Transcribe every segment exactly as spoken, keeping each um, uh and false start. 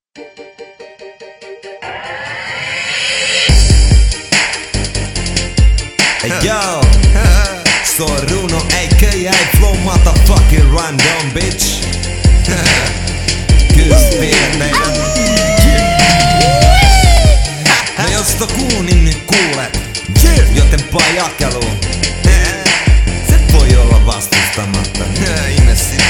Hey yo, soy Runo aka Flow motherfucking random bitch. Kyllä tiedän. No jos to kuun, niin nyt kuulet. Jotenpa jakelu. Se voi olla vastustamatta. Ihme sinä.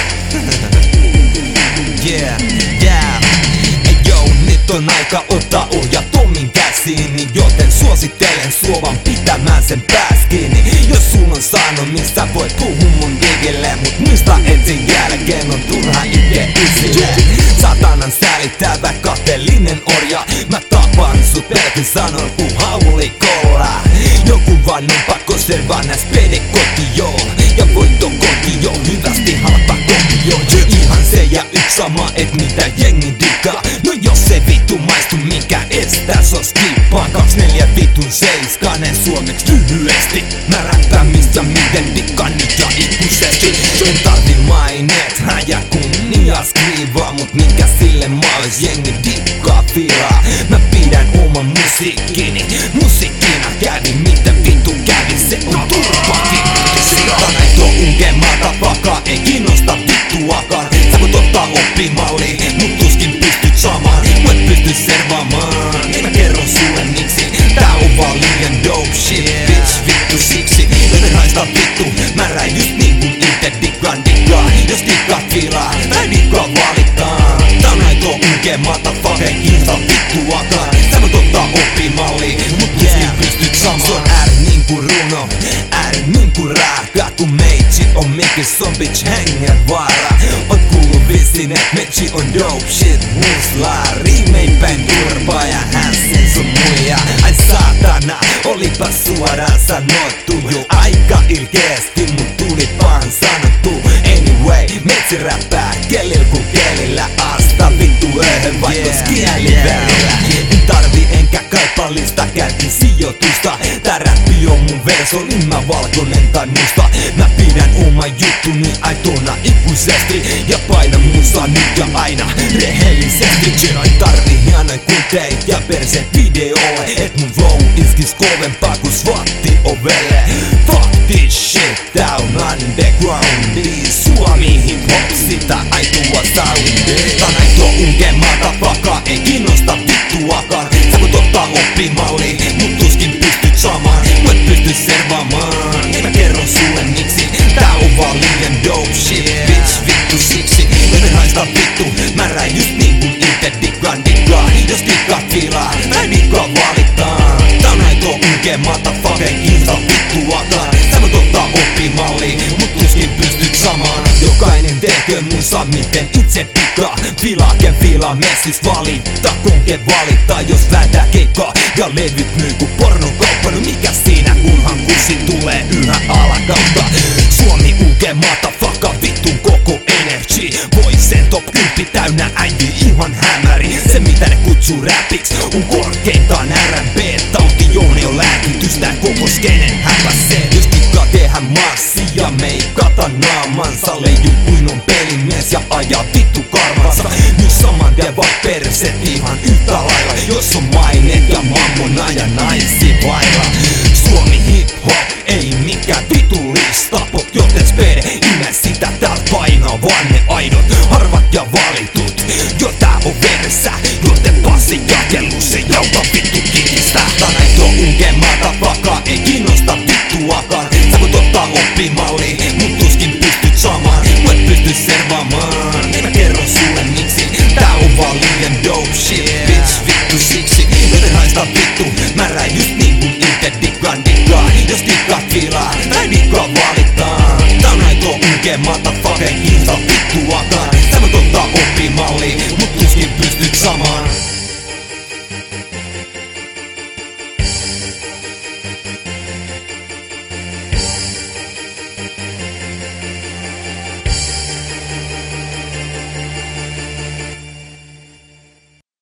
Yeah, yeah. Hey yo, nyt on aika ottaa ohjat omin käsiini, joten suosittelen suovan pitämään sen pääs kiinni. Jos sul on sanomista, voit puhua mun digille, mut muista et sen jälkeen on turha itke isille. Satanan säälittävä kateellinen orja, mä tapan sut pelkin sanon ku haulikolla. Joku vaan on pakko selvää näs pede kotioon, ja voit on kotioon hyvästi halpa kotioon. Ihan se ja yks sama, et mitä jengi digaa. No jos se vittu maistu, mikä estää so skippaan. Kaks neljä vitun seiskanen suomeks lyhyesti. Mä räppään missä miten dikkaan nyt ja ikuisesti. En tarvi maineet, häjä kunnia skriivaa, mut minkä sille maalis jengi dikkaa filaa. Mä pidän oman musiikkini musiikkina, kävi mitä vittu kävi, se on turpakin. Sikana ei tuo unkemaata vakaa, ei kiinnosta vittuakaan. Sä voit ottaa oppimalliin, mut tuskin pystyt samaan. Voit pysty servaamaan, niin mä kerron sulle miksi. Tää on vaan liian dope shit, bitch vittu siksi. Joten haista vittu, mä räin just niin kun ite dikkaan dikkaa. Jos dikkaat filaa, mä dikkaa valitaan. Tää on aito unkemaata, fuck ei kiinnosta vittuakaan. Sä voit ottaa oppimalliin, mut tuskin pystyt samaan. Se on R niinku Runo, R niinku rääkä, kun meitsi on mikä son bitch hengenvaara. Oot kuullut vissiin et meitsi on dope shit muslaa. Riimein päin turpaa ja hänsin sun muija. Ai saatana, olipa suoraan sanottu jo aika ilkeesti, mut tuli vaan sanottu. Anyway, meitsi räppää kelil ku kelillä asta vittu öhön vaikka kieli välillä. En tarvi enkä kaipaa lista käytin sijoitusta. Tää räppi on mun verso, niin mä valkonen tai musta. Mä pidän oma juttuni aitona ikuisesti ja painan musaa nyt ja aina rehellisesti. Jedi tarvii hienoin kun teit ja perse videolle, et mun flow iskis kovempaa ku swatti ovelle. Fuck this shit, tää on undergroundi. Suomi hip hop, sitä aitua soundi. Tän aito unkemaata vakaa, ei kiinnosta vittuakaan. Sä voit ottaa oppimalliin, mut tuskin pystyt samaan. Voit pysty servaamaan, niin mä kerron sulle miksi. Tää on vaan liian dope shit, bitch vittu siksi. Joten haista vittu, mä räin just niin kun ite dikkaan dikkaa. Jos dikkaat filaa, mä dikkaa valitaan. Tää on aito unkemaata, fuck ei kiinnosta vittuakaan. Sä voit ottaa oppimalliin, mut tuskin pystyt samaan. Jokainen tekee musa miten itse dikkaa. Filaa ken filaa, messis valittaa kunke valittaa. Jos vääntää keikkaa ja levyt myy ku pornokauppa. No mikä siinä kunhan kurssi tulee yhä alakautta. Suomi uke motherfucka vittun koko energy. Voi sen top kymppi täynnä äiti ihan hämäri. Se mitä ne kutsuu räpiks on korkeintaan R and B. Tauti Joone on lääkitystä koko skenen häpäsee. Jos tikkaa tehdä massia meikata naamansa. Leiju kuin on pelimies ja ajaa vittu karvansa. Nyt saman tien vaan perset ihan yhtä lailla. Jos on maineet ja mammona ja naisi vailla. Suomi hip hop ei mikään vitullista pop, joten spede ime sitä täältä painaa vaan ne aidot harvat ja vaan